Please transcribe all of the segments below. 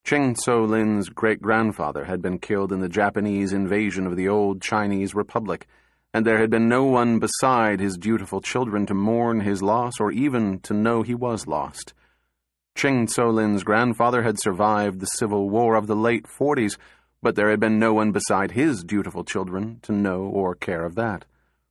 Cheng So-lin's great-grandfather had been killed in the Japanese invasion of the old Chinese Republic, and there had been no one beside his dutiful children to mourn his loss or even to know he was lost. Cheng So-lin's grandfather had survived the Civil War of the late 40s, but there had been no one beside his dutiful children to know or care of that.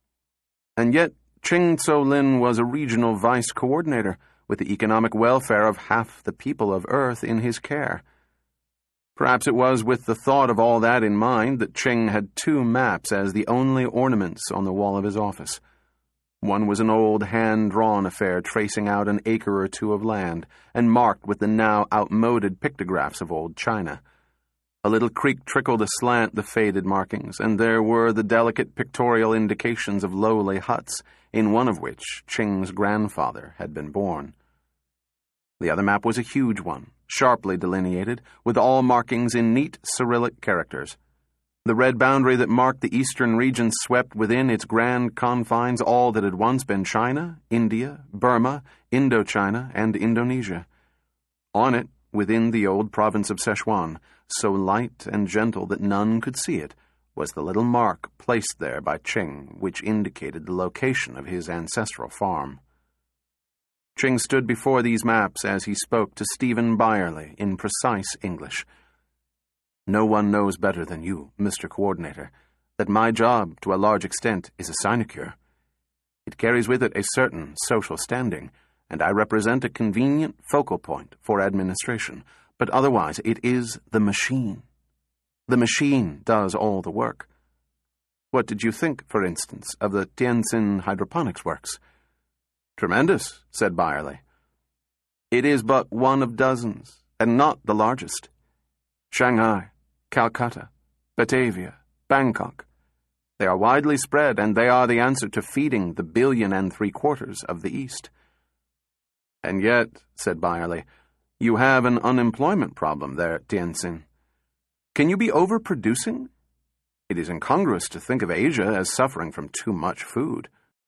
And yet, Cheng So-lin was a regional vice coordinator, with the economic welfare of half the people of Earth in his care. Perhaps it was with the thought of all that in mind that Cheng had 2 maps as the only ornaments on the wall of his office. One was an old hand-drawn affair tracing out an acre or 2 of land, and marked with the now outmoded pictographs of old China. A little creek trickled aslant the faded markings, and there were the delicate pictorial indications of lowly huts, in one of which Cheng's grandfather had been born. The other map was a huge one, sharply delineated, with all markings in neat Cyrillic characters. The red boundary that marked the eastern region swept within its grand confines all that had once been China, India, Burma, Indochina, and Indonesia. On it, within the old province of Sichuan, so light and gentle that none could see it, was the little mark placed there by Cheng, which indicated the location of his ancestral farm. Cheng stood before these maps as he spoke to Stephen Byerly in precise English. "No one knows better than you, Mr. Coordinator, that my job, to a large extent, is a sinecure. It carries with it a certain social standing, and I represent a convenient focal point for administration, but otherwise it is the machine. The machine does all the work. What did you think, for instance, of the Tianjin Hydroponics Works?" "Tremendous," said Byerly. "It is but one of dozens, and not the largest. Shanghai, Calcutta, Batavia, Bangkok. They are widely spread, and they are the answer to feeding the 1.75 billion of the East." "And yet," said Byerly, "you have an unemployment problem there at Tianjin. Can you be overproducing? It is incongruous to think of Asia as suffering from too much food."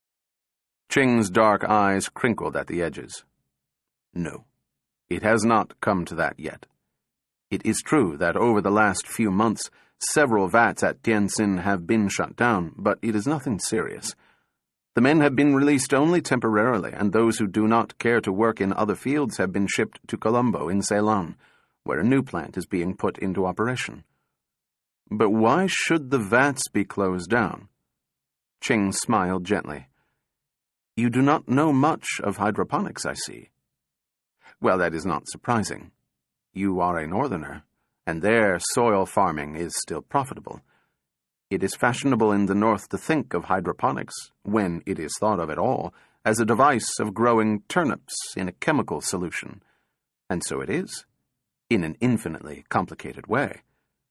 Cheng's dark eyes crinkled at the edges. "No, it has not come to that yet. It is true that over the last few months, several vats at Tianjin have been shut down, but it is nothing serious. The men have been released only temporarily, and those who do not care to work in other fields have been shipped to Colombo in Ceylon, where a new plant is being put into operation. But why should the vats be closed down?" Cheng smiled gently. "You do not know much of hydroponics, I see." "Well, that is not surprising. You are a northerner, and there soil farming is still profitable. It is fashionable in the north to think of hydroponics, when it is thought of at all, as a device of growing turnips in a chemical solution. And so it is, in an infinitely complicated way.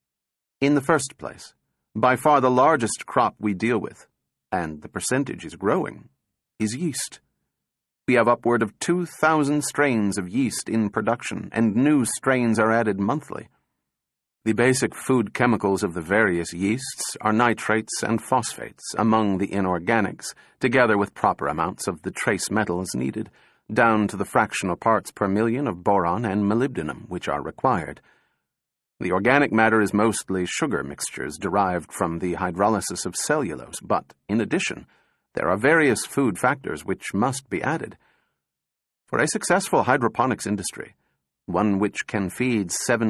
In the first place, by far the largest crop we deal with, and the percentage is growing, is yeast. We have upward of 2,000 strains of yeast in production, and new strains are added monthly. The basic food chemicals of the various yeasts are nitrates and phosphates among the inorganics, together with proper amounts of the trace metals needed, down to the fractional parts per million of boron and molybdenum which are required. The organic matter is mostly sugar mixtures derived from the hydrolysis of cellulose, but, in addition, there are various food factors which must be added. For a successful hydroponics industry, one which can feed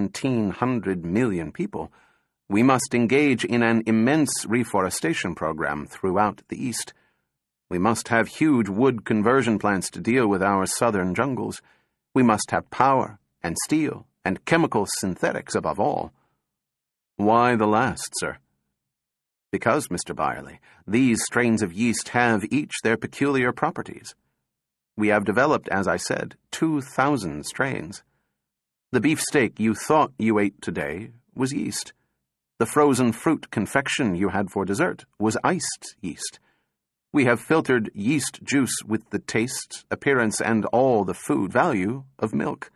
1,700 million people, we must engage in an immense reforestation program throughout the East. We must have huge wood conversion plants to deal with our southern jungles. We must have power and steel and chemical synthetics above all. Why the last, sir? Because, Mr. Byerly, these strains of yeast have each their peculiar properties. We have developed, as I said, 2,000 strains. The beefsteak you thought you ate today was yeast. The frozen fruit confection you had for dessert was iced yeast. We have filtered yeast juice with the taste, appearance, and all the food value of milk.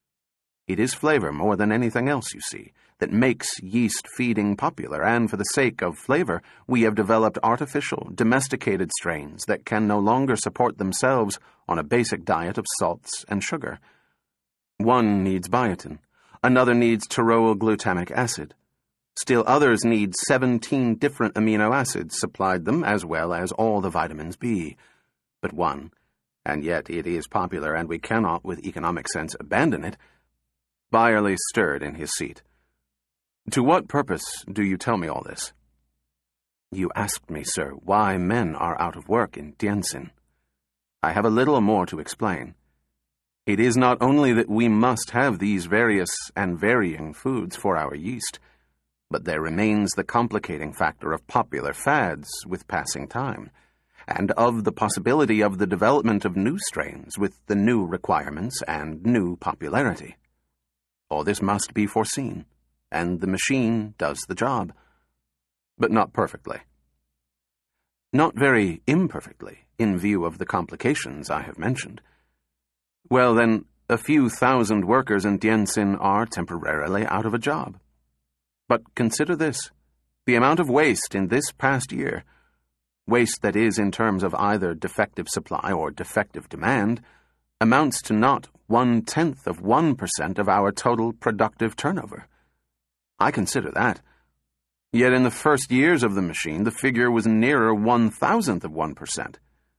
It is flavor more than anything else, you see, that makes yeast feeding popular, and for the sake of flavor, we have developed artificial, domesticated strains that can no longer support themselves on a basic diet of salts and sugar. One needs biotin, Another needs tauroglutamic acid. Still others need 17 different amino acids supplied them, as well as all the vitamins B. But one, and yet it is popular and we cannot with economic sense abandon it. Byerly stirred in his seat. To what purpose do you tell me all this? You asked me, sir, why men are out of work in Tientsin. I have a little more to explain. It is not only that we must have these various and varying foods for our yeast, but there remains the complicating factor of popular fads with passing time, and of the possibility of the development of new strains with the new requirements and new popularity. All this must be foreseen, and the machine does the job, but not perfectly. Not very imperfectly, in view of the complications I have mentioned. Well, then, a few thousand workers in Tientsin are temporarily out of a job. But consider this, the amount of waste in this past year, waste that is in terms of either defective supply or defective demand, amounts to not 0.1% of our total productive turnover. I consider that. Yet in the first years of the machine, the figure was nearer 0.001%.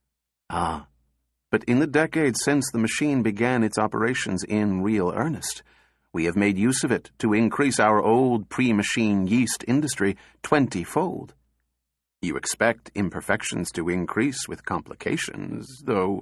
But in the decades since the machine began its operations in real earnest, we have made use of it to increase our old pre-machine yeast industry 20-fold. You expect imperfections to increase with complications, though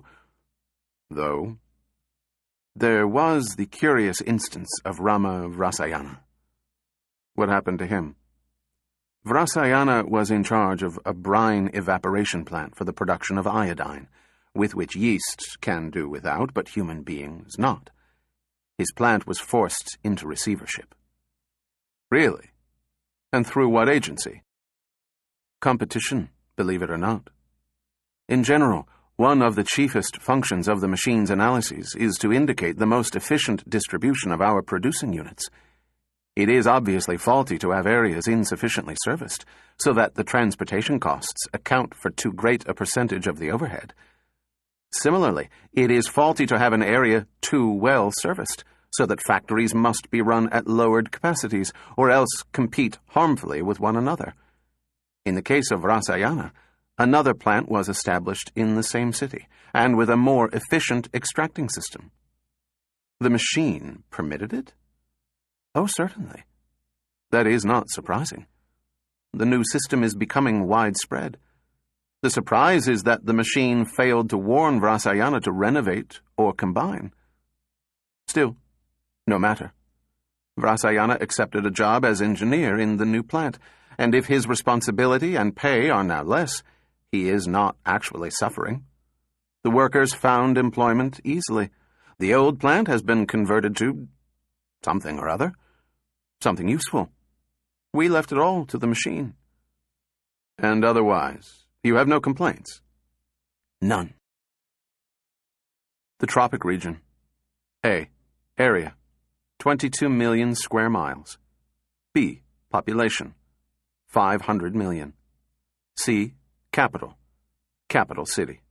there was the curious instance of Rama Vrasayana. What happened to him? Vrasayana was in charge of a brine evaporation plant for the production of iodine, with which yeast can do without, but human beings not. His plant was forced into receivership. Really? And through what agency? Competition, believe it or not. In general, one of the chiefest functions of the machine's analyses is to indicate the most efficient distribution of our producing units. It is obviously faulty to have areas insufficiently serviced, so that the transportation costs account for too great a percentage of the overhead. Similarly, it is faulty to have an area too well serviced, so that factories must be run at lowered capacities, or else compete harmfully with one another. In the case of Vrasayana, another plant was established in the same city, and with a more efficient extracting system. The machine permitted it? Oh, certainly. That is not surprising. The new system is becoming widespread. The surprise is that the machine failed to warn Vrasayana to renovate or combine. Still, no matter. Vrasayana accepted a job as engineer in the new plant, and if his responsibility and pay are now less, he is not actually suffering. The workers found employment easily. The old plant has been converted to something or other, something useful. We left it all to the machine. And otherwise, you have no complaints? None. The tropic region. A. Area. 22 million square miles. B. Population. 500 million. C. Capital. Capital city.